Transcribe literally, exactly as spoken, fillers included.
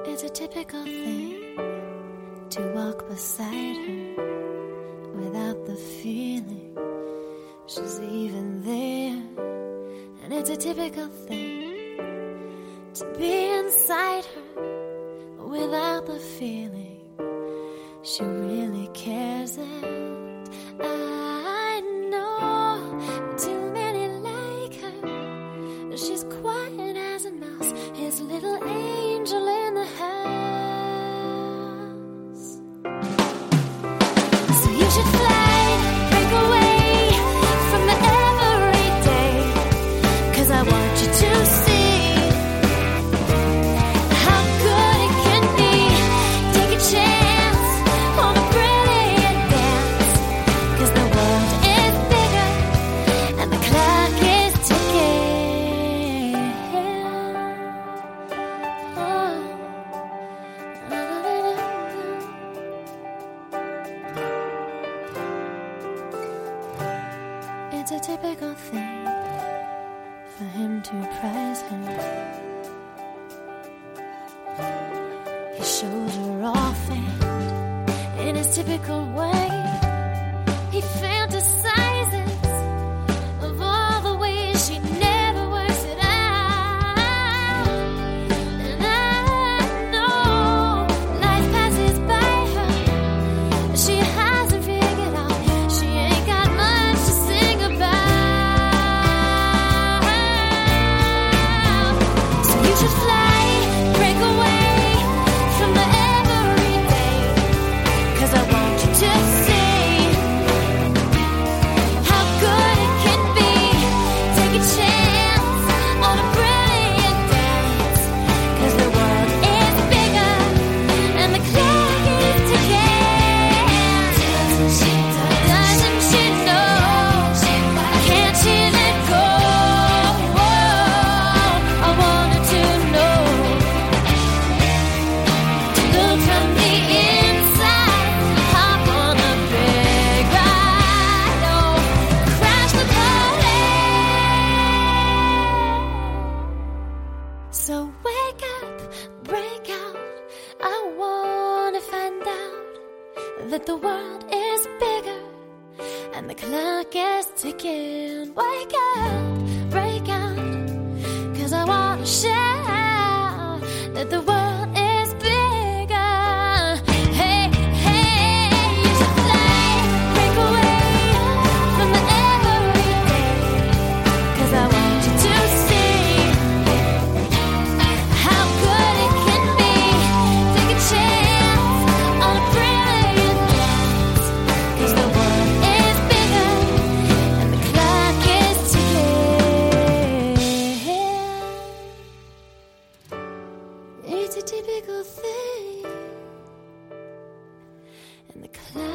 It's a typical thing to walk beside her without the feeling she's even there. And it's a typical thing to be inside her without the feeling she really cares. And I know too many like her. She's quiet as a mouse, his little angel in the house. So you should fly, break away from the everyday, 'cause I want you to see how good it can be. Take a chance on a brilliant dance, 'cause the world is bigger and the clock is ticking. Oh. It's a typical thing for him to prize her. He shows her off and in his typical way he fantasizes of all the ways she never works it out. And I know life passes by her, she hasn't figured out she ain't got much to sing about. So you should fly, break away from the everyday, 'cause I want you to see how good it can be. Take a chance on a brilliant dance, 'cause the world is bigger and the clock is ticking. Doesn't she, doesn't she know? Can't she let go? I wanted to know. Look from the inside, hop on the big ride, oh, crash the party. So wake up, break out. I wanna find out that the world is bigger and the clock is ticking. Wake up, break out, 'cause I wanna shout that the world is bigger. Hey, hey, you should fly, break away from the everyday, 'cause I want you to see how good it can be. Take a chance on a brilliant dance, 'cause the world is bigger and the clock is ticking. It's a typical thing and the clock